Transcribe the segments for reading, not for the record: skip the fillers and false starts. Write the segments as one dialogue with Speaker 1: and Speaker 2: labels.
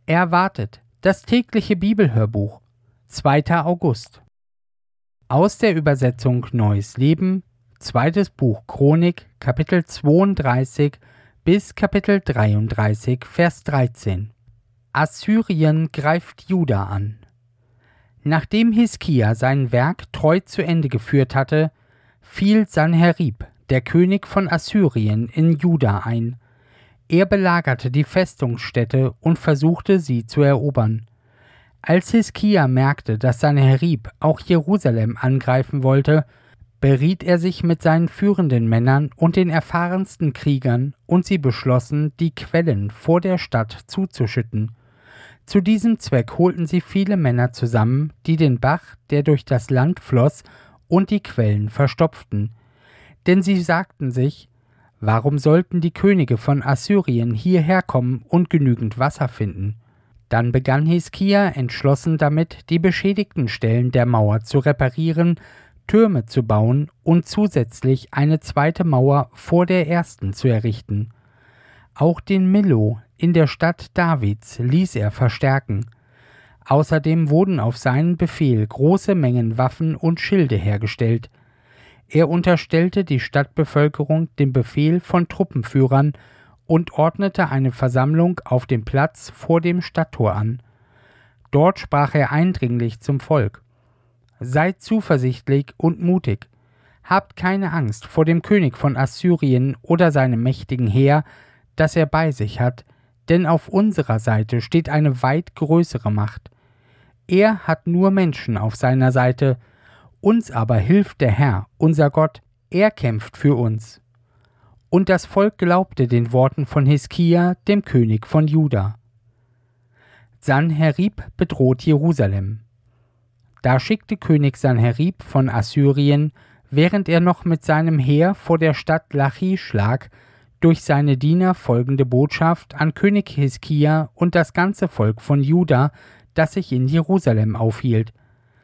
Speaker 1: Erwartet, das tägliche Bibelhörbuch, 2. August. Aus der Übersetzung Neues Leben, 2. Buch Chronik, Kapitel 32 bis Kapitel 33, Vers 13. Assyrien greift Juda an. Nachdem Hiskia sein Werk treu zu Ende geführt hatte, fiel Sanherib, der König von Assyrien, in Juda ein. Er belagerte die Festungsstädte und versuchte, sie zu erobern. Als Hiskia merkte, dass Sanherib auch Jerusalem angreifen wollte, beriet er sich mit seinen führenden Männern und den erfahrensten Kriegern, und sie beschlossen, die Quellen vor der Stadt zuzuschütten. Zu diesem Zweck holten sie viele Männer zusammen, die den Bach, der durch das Land floss, und die Quellen verstopften. Denn sie sagten sich: Warum sollten die Könige von Assyrien hierher kommen und genügend Wasser finden? Dann begann Hiskia entschlossen damit, die beschädigten Stellen der Mauer zu reparieren, Türme zu bauen und zusätzlich eine zweite Mauer vor der ersten zu errichten. Auch den Millo in der Stadt Davids ließ er verstärken. Außerdem wurden auf seinen Befehl große Mengen Waffen und Schilde hergestellt. Er unterstellte die Stadtbevölkerung dem Befehl von Truppenführern und ordnete eine Versammlung auf dem Platz vor dem Stadttor an. Dort sprach er eindringlich zum Volk: Seid zuversichtlich und mutig. Habt keine Angst vor dem König von Assyrien oder seinem mächtigen Heer, das er bei sich hat, denn auf unserer Seite steht eine weit größere Macht. Er hat nur Menschen auf seiner Seite, uns aber hilft der Herr, unser Gott, er kämpft für uns. Und das Volk glaubte den Worten von Hiskia, dem König von Juda. Sanherib bedroht Jerusalem. Da schickte König Sanherib von Assyrien, während er noch mit seinem Heer vor der Stadt Lachisch lag, durch seine Diener folgende Botschaft an König Hiskia und das ganze Volk von Juda, das sich in Jerusalem aufhielt.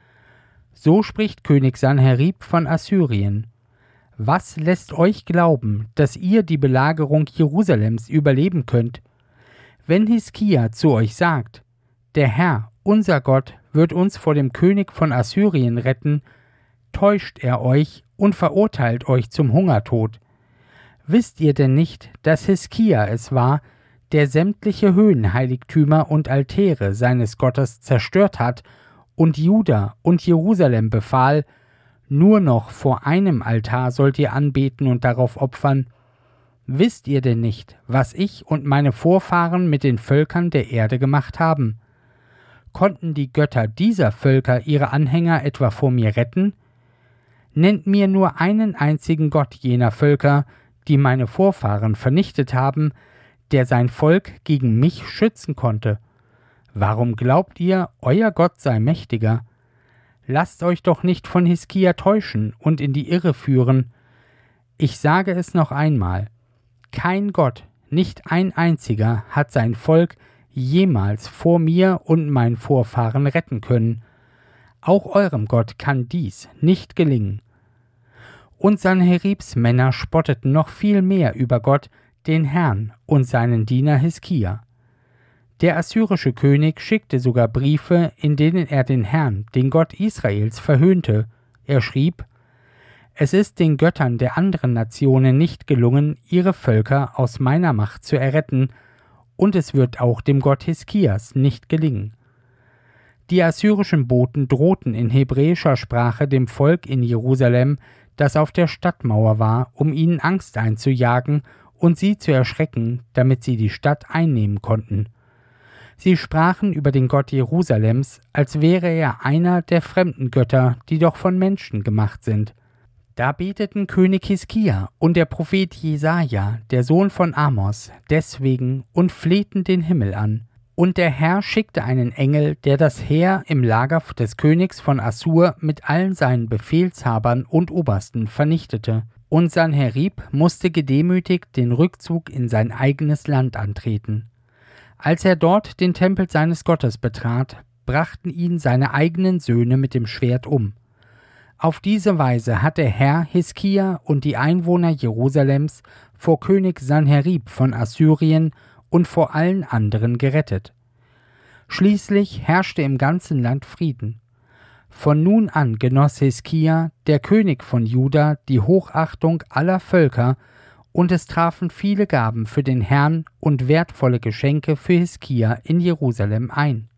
Speaker 1: So spricht König Sanherib von Assyrien: Was lässt euch glauben, dass ihr die Belagerung Jerusalems überleben könnt? Wenn Hiskia zu euch sagt: Der Herr, unser Gott, wird uns vor dem König von Assyrien retten, täuscht er euch und verurteilt euch zum Hungertod. Wisst ihr denn nicht, dass Hiskia es war, der sämtliche Höhenheiligtümer und Altäre seines Gottes zerstört hat und Juda und Jerusalem befahl: Nur noch vor einem Altar sollt ihr anbeten und darauf opfern? Wisst ihr denn nicht, was ich und meine Vorfahren mit den Völkern der Erde gemacht haben? Konnten die Götter dieser Völker ihre Anhänger etwa vor mir retten? Nennt mir nur einen einzigen Gott jener Völker, die meine Vorfahren vernichtet haben, der sein Volk gegen mich schützen konnte. Warum glaubt ihr, euer Gott sei mächtiger? Lasst euch doch nicht von Hiskia täuschen und in die Irre führen. Ich sage es noch einmal: Kein Gott, nicht ein einziger, hat sein Volk jemals vor mir und meinen Vorfahren retten können. Auch eurem Gott kann dies nicht gelingen. Und Sanheribs Männer spotteten noch viel mehr über Gott, den Herrn und seinen Diener Hiskia. Der assyrische König schickte sogar Briefe, in denen er den Herrn, den Gott Israels, verhöhnte. Er schrieb: Es ist den Göttern der anderen Nationen nicht gelungen, ihre Völker aus meiner Macht zu erretten, und es wird auch dem Gott Hiskias nicht gelingen. Die assyrischen Boten drohten in hebräischer Sprache dem Volk in Jerusalem, das auf der Stadtmauer war, um ihnen Angst einzujagen und sie zu erschrecken, damit sie die Stadt einnehmen konnten. Sie sprachen über den Gott Jerusalems, als wäre er einer der fremden Götter, die doch von Menschen gemacht sind. Da beteten König Hiskia und der Prophet Jesaja, der Sohn von Amos, deswegen und flehten den Himmel an. Und der Herr schickte einen Engel, der das Heer im Lager des Königs von Assur mit allen seinen Befehlshabern und Obersten vernichtete. Und Sanherib musste gedemütigt den Rückzug in sein eigenes Land antreten. Als er dort den Tempel seines Gottes betrat, brachten ihn seine eigenen Söhne mit dem Schwert um. Auf diese Weise hat der Herr Hiskia und die Einwohner Jerusalems vor König Sanherib von Assyrien und vor allen anderen gerettet. Schließlich herrschte im ganzen Land Frieden. Von nun an genoss Hiskia, der König von Juda, die Hochachtung aller Völker, und es trafen viele Gaben für den Herrn und wertvolle Geschenke für Hiskia in Jerusalem ein.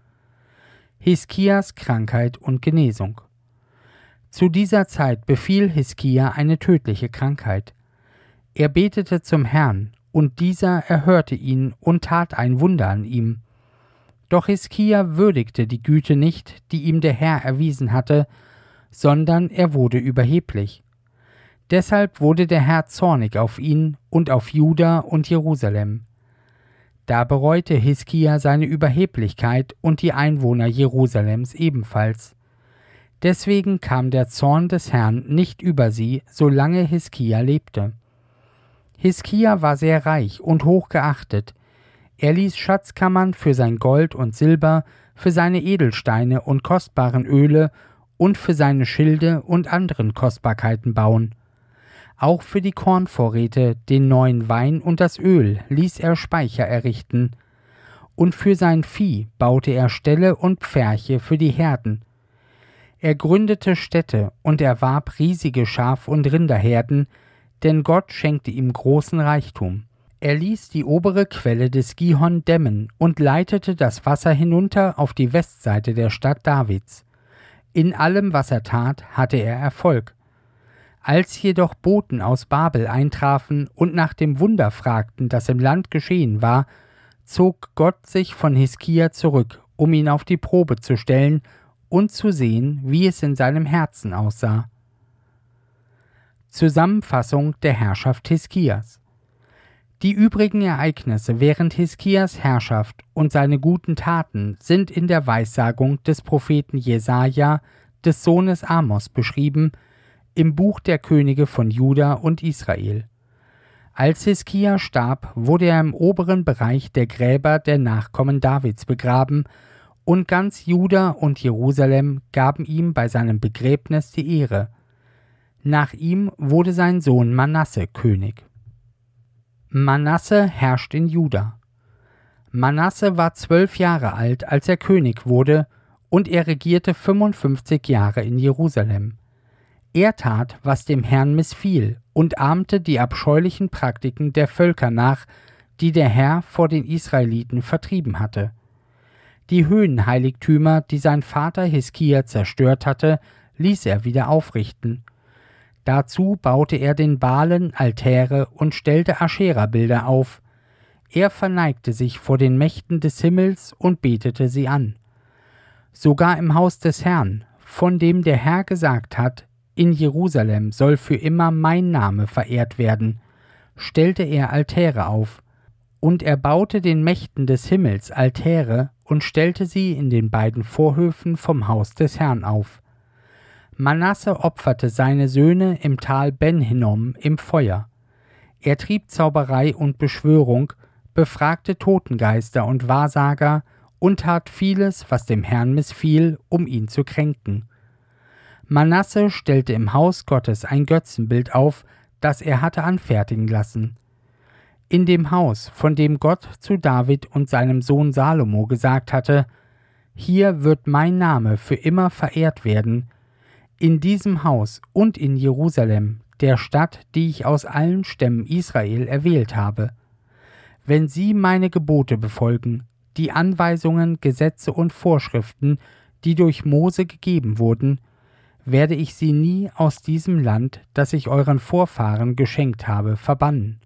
Speaker 1: Hiskias Krankheit und Genesung. Zu dieser Zeit befiel Hiskia eine tödliche Krankheit. Er betete zum Herrn, und dieser erhörte ihn und tat ein Wunder an ihm. Doch Hiskia würdigte die Güte nicht, die ihm der Herr erwiesen hatte, sondern er wurde überheblich. Deshalb wurde der Herr zornig auf ihn und auf Juda und Jerusalem. Da bereute Hiskia seine Überheblichkeit und die Einwohner Jerusalems ebenfalls. Deswegen kam der Zorn des Herrn nicht über sie, solange Hiskia lebte. Hiskia war sehr reich und hoch geachtet. Er ließ Schatzkammern für sein Gold und Silber, für seine Edelsteine und kostbaren Öle und für seine Schilde und anderen Kostbarkeiten bauen. Auch für die Kornvorräte, den neuen Wein und das Öl ließ er Speicher errichten. Und für sein Vieh baute er Ställe und Pferche für die Herden. Er gründete Städte und erwarb riesige Schaf- und Rinderherden, denn Gott schenkte ihm großen Reichtum. Er ließ die obere Quelle des Gihon dämmen und leitete das Wasser hinunter auf die Westseite der Stadt Davids. In allem, was er tat, hatte er Erfolg. Als jedoch Boten aus Babel eintrafen und nach dem Wunder fragten, das im Land geschehen war, zog Gott sich von Hiskia zurück, um ihn auf die Probe zu stellen und zu sehen, wie es in seinem Herzen aussah. Zusammenfassung der Herrschaft Hiskias. Die übrigen Ereignisse während Hiskias Herrschaft und seine guten Taten sind in der Weissagung des Propheten Jesaja, des Sohnes Amos, beschrieben, im Buch der Könige von Juda und Israel. Als Hiskia starb, wurde er im oberen Bereich der Gräber der Nachkommen Davids begraben, und ganz Juda und Jerusalem gaben ihm bei seinem Begräbnis die Ehre. Nach ihm wurde sein Sohn Manasse König. Manasse herrscht in Juda. Manasse war 12 Jahre alt, als er König wurde, und er regierte 55 Jahre in Jerusalem. Er tat, was dem Herrn missfiel, und ahmte die abscheulichen Praktiken der Völker nach, die der Herr vor den Israeliten vertrieben hatte. Die Höhenheiligtümer, die sein Vater Hiskia zerstört hatte, ließ er wieder aufrichten. Dazu baute er den Baalen Altäre und stellte Aschera-Bilder auf. Er verneigte sich vor den Mächten des Himmels und betete sie an. Sogar im Haus des Herrn, von dem der Herr gesagt hat, in Jerusalem soll für immer mein Name verehrt werden, stellte er Altäre auf. Und er baute den Mächten des Himmels Altäre und stellte sie in den beiden Vorhöfen vom Haus des Herrn auf. Manasse opferte seine Söhne im Tal Ben Hinnom im Feuer. Er trieb Zauberei und Beschwörung, befragte Totengeister und Wahrsager und tat vieles, was dem Herrn missfiel, um ihn zu kränken. Manasse stellte im Haus Gottes ein Götzenbild auf, das er hatte anfertigen lassen. In dem Haus, von dem Gott zu David und seinem Sohn Salomo gesagt hatte, hier wird mein Name für immer verehrt werden, in diesem Haus und in Jerusalem, der Stadt, die ich aus allen Stämmen Israel erwählt habe. Wenn sie meine Gebote befolgen, die Anweisungen, Gesetze und Vorschriften, die durch Mose gegeben wurden, werde ich sie nie aus diesem Land, das ich euren Vorfahren geschenkt habe, verbannen.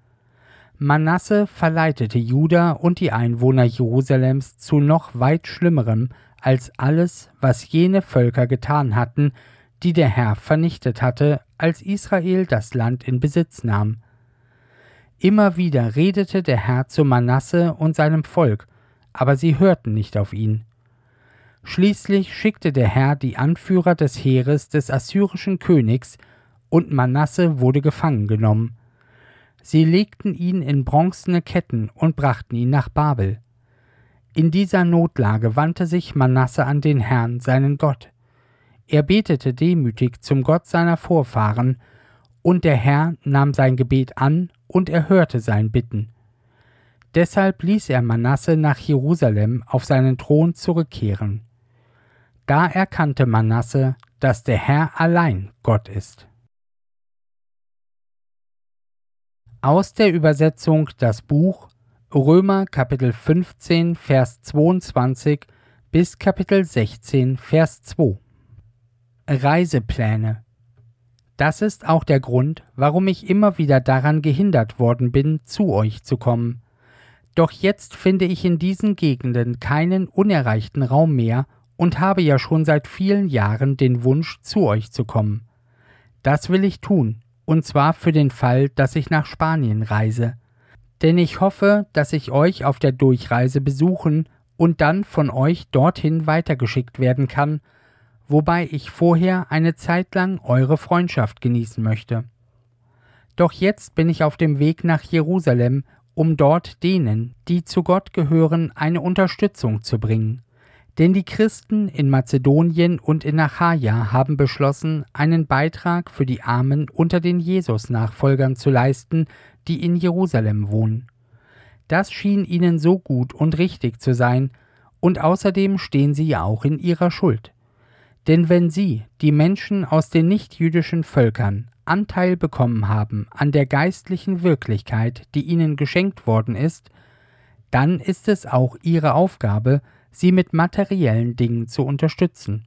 Speaker 1: Manasse verleitete Juda und die Einwohner Jerusalems zu noch weit Schlimmerem als alles, was jene Völker getan hatten, die der Herr vernichtet hatte, als Israel das Land in Besitz nahm. Immer wieder redete der Herr zu Manasse und seinem Volk, aber sie hörten nicht auf ihn. Schließlich schickte der Herr die Anführer des Heeres des assyrischen Königs, und Manasse wurde gefangen genommen. Sie legten ihn in bronzene Ketten und brachten ihn nach Babel. In dieser Notlage wandte sich Manasse an den Herrn, seinen Gott. Er betete demütig zum Gott seiner Vorfahren, und der Herr nahm sein Gebet an und erhörte sein Bitten. Deshalb ließ er Manasse nach Jerusalem auf seinen Thron zurückkehren. Da erkannte Manasse, dass der Herr allein Gott ist. Aus der Übersetzung das Buch Römer Kapitel 15, Vers 22 bis Kapitel 16, Vers 2. Reisepläne. Das ist auch der Grund, warum ich immer wieder daran gehindert worden bin, zu euch zu kommen. Doch jetzt finde ich in diesen Gegenden keinen unerreichten Raum mehr und habe ja schon seit vielen Jahren den Wunsch, zu euch zu kommen. Das will ich tun, und zwar für den Fall, dass ich nach Spanien reise. Denn ich hoffe, dass ich euch auf der Durchreise besuchen und dann von euch dorthin weitergeschickt werden kann, wobei ich vorher eine Zeit lang eure Freundschaft genießen möchte. Doch jetzt bin ich auf dem Weg nach Jerusalem, um dort denen, die zu Gott gehören, eine Unterstützung zu bringen. Denn die Christen in Mazedonien und in Achaia haben beschlossen, einen Beitrag für die Armen unter den Jesus-Nachfolgern zu leisten, die in Jerusalem wohnen. Das schien ihnen so gut und richtig zu sein, und außerdem stehen sie ja auch in ihrer Schuld. Denn wenn sie, die Menschen aus den nichtjüdischen Völkern, Anteil bekommen haben an der geistlichen Wirklichkeit, die ihnen geschenkt worden ist, dann ist es auch ihre Aufgabe, sie mit materiellen Dingen zu unterstützen.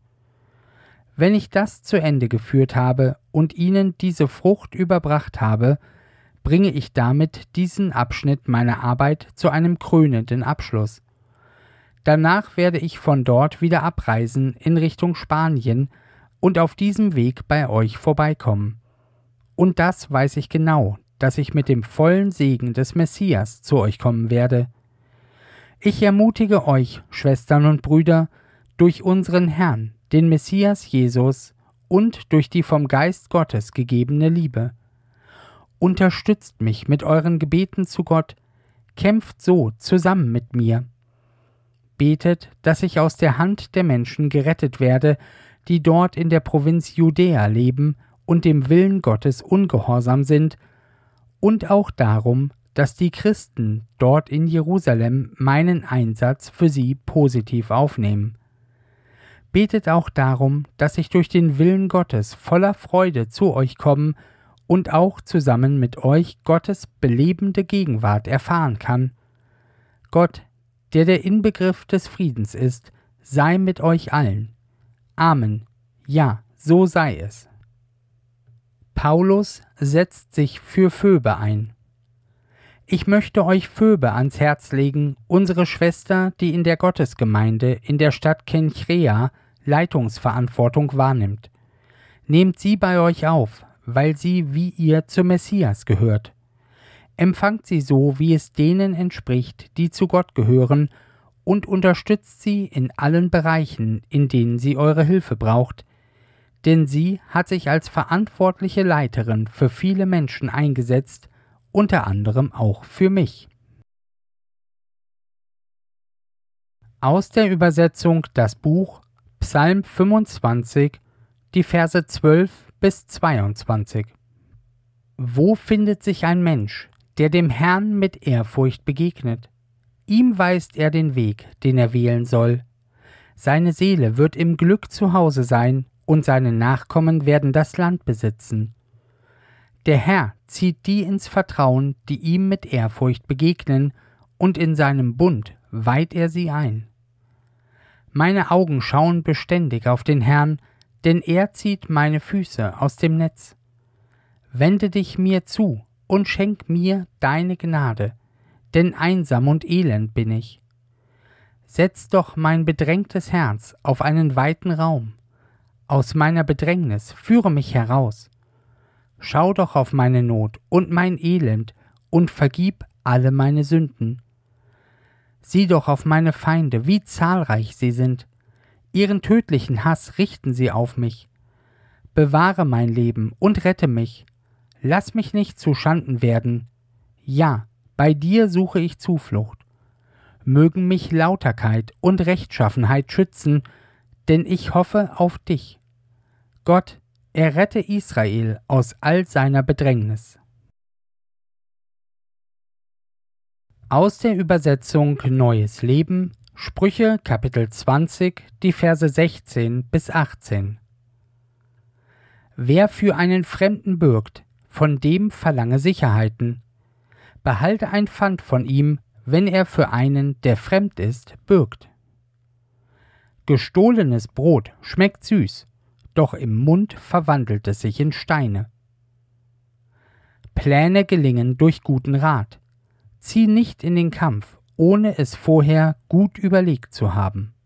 Speaker 1: Wenn ich das zu Ende geführt habe und ihnen diese Frucht überbracht habe, bringe ich damit diesen Abschnitt meiner Arbeit zu einem krönenden Abschluss. Danach werde ich von dort wieder abreisen in Richtung Spanien und auf diesem Weg bei euch vorbeikommen. Und das weiß ich genau, dass ich mit dem vollen Segen des Messias zu euch kommen werde. Ich ermutige euch, Schwestern und Brüder, durch unseren Herrn, den Messias Jesus, und durch die vom Geist Gottes gegebene Liebe. Unterstützt mich mit euren Gebeten zu Gott, kämpft so zusammen mit mir. Betet, dass ich aus der Hand der Menschen gerettet werde, die dort in der Provinz Judäa leben und dem Willen Gottes ungehorsam sind, und auch darum, dass die Christen dort in Jerusalem meinen Einsatz für sie positiv aufnehmen. Betet auch darum, dass ich durch den Willen Gottes voller Freude zu euch kommen und auch zusammen mit euch Gottes belebende Gegenwart erfahren kann. Gott, der der Inbegriff des Friedens ist, sei mit euch allen. Amen. Ja, so sei es. Paulus setzt sich für Phoebe ein. Ich möchte euch Phoebe ans Herz legen, unsere Schwester, die in der Gottesgemeinde in der Stadt Kenchrea Leitungsverantwortung wahrnimmt. Nehmt sie bei euch auf, weil sie wie ihr zum Messias gehört. Empfangt sie so, wie es denen entspricht, die zu Gott gehören, und unterstützt sie in allen Bereichen, in denen sie eure Hilfe braucht, denn sie hat sich als verantwortliche Leiterin für viele Menschen eingesetzt, unter anderem auch für mich. Aus der Übersetzung das Buch Psalm 25, die Verse 12 bis 22. Wo findet sich ein Mensch, der dem Herrn mit Ehrfurcht begegnet? Ihm weist er den Weg, den er wählen soll. Seine Seele wird im Glück zu Hause sein, und seine Nachkommen werden das Land besitzen. Der Herr zieht die ins Vertrauen, die ihm mit Ehrfurcht begegnen, und in seinem Bund weiht er sie ein. Meine Augen schauen beständig auf den Herrn, denn er zieht meine Füße aus dem Netz. Wende dich mir zu und schenk mir deine Gnade, denn einsam und elend bin ich. Setz doch mein bedrängtes Herz auf einen weiten Raum. Aus meiner Bedrängnis führe mich heraus. Schau doch auf meine Not und mein Elend und vergib alle meine Sünden. Sieh doch auf meine Feinde, wie zahlreich sie sind. Ihren tödlichen Hass richten sie auf mich. Bewahre mein Leben und rette mich. Lass mich nicht zu Schanden werden. Ja, bei dir suche ich Zuflucht. Mögen mich Lauterkeit und Rechtschaffenheit schützen, denn ich hoffe auf dich. Gott, errette Israel aus all seiner Bedrängnis. Aus der Übersetzung Neues Leben, Sprüche Kapitel 20, die Verse 16 bis 18. Wer für einen Fremden bürgt, von dem verlange Sicherheiten. Behalte ein Pfand von ihm, wenn er für einen, der fremd ist, bürgt. Gestohlenes Brot schmeckt süß, doch im Mund verwandelt es sich in Steine. Pläne gelingen durch guten Rat. Zieh nicht in den Kampf, ohne es vorher gut überlegt zu haben.